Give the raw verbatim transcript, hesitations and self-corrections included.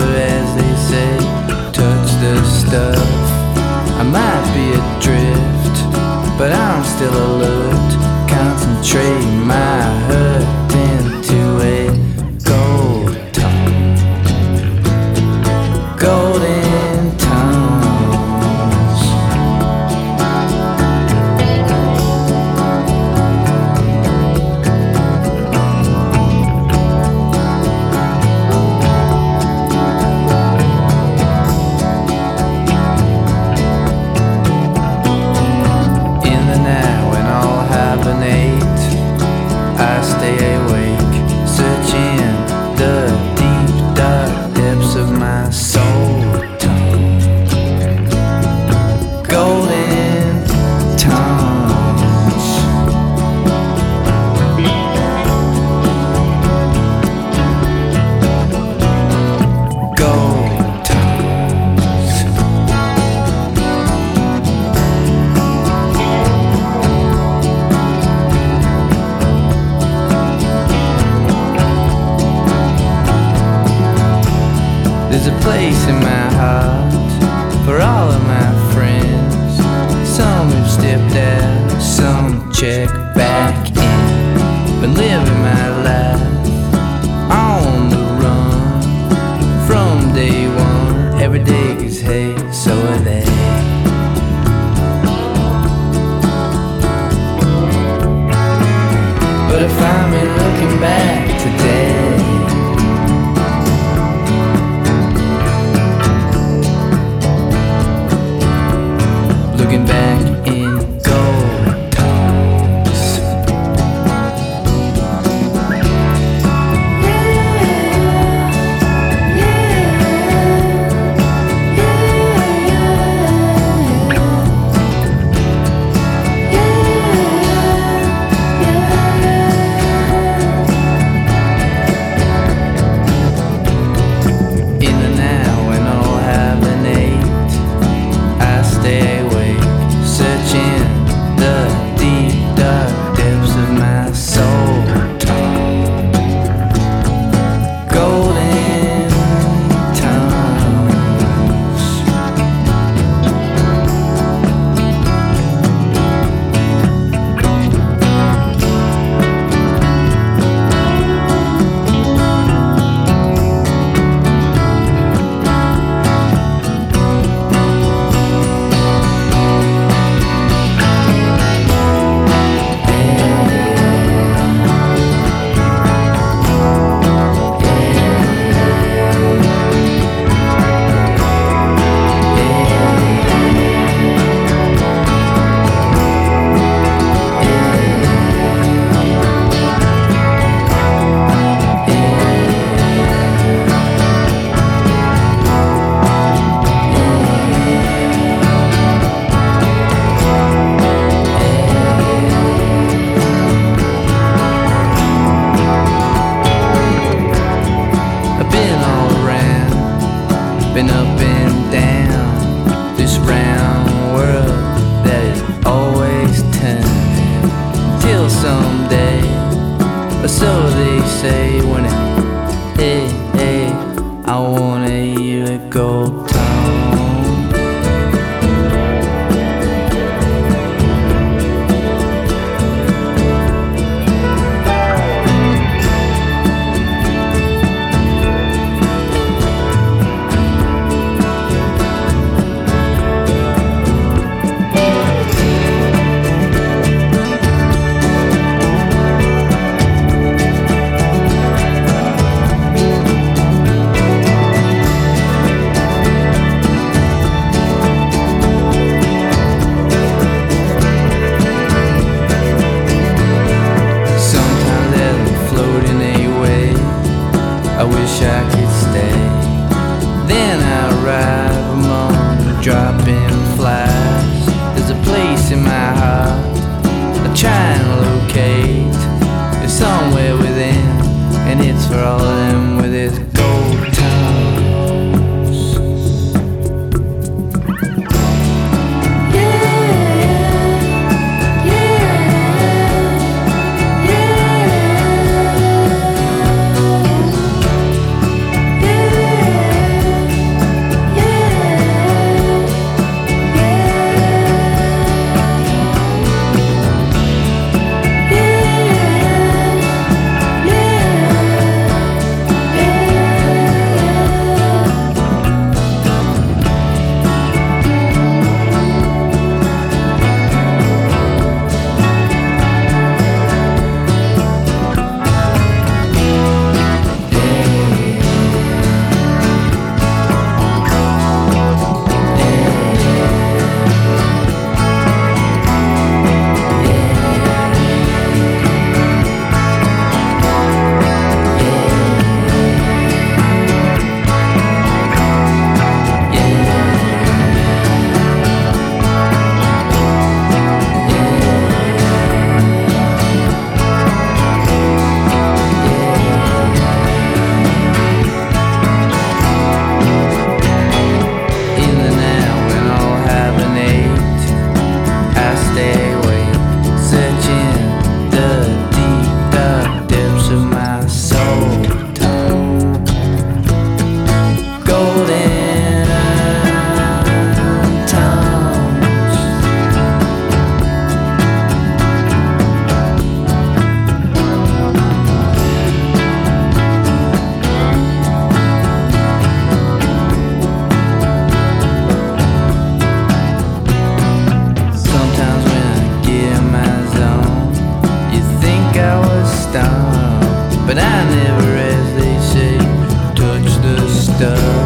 never, as they say, touch the stuff. I might be adrift, but I'm still alert. Concentrate my hurt into a gold tone, golden tones. In the night when all hibernate, I stay awake, searching the deep dark depths of my soul tone, golden tones. Gold tones. There's a place in my heart for all of my friends. Some have stepped out, some check back in. Been living my life on the run from day one. Every day is hey, so are they. But if I'm looking back today, looking back in gold tones. In the now when all hibernate, I stay awake, searching the deep dark depths of my soul tone, golden tones. I've been all around, been up and down this round world that is always turning, till someday, or so they say, when it, hey, hey, I wanna hear it go tone. stuff.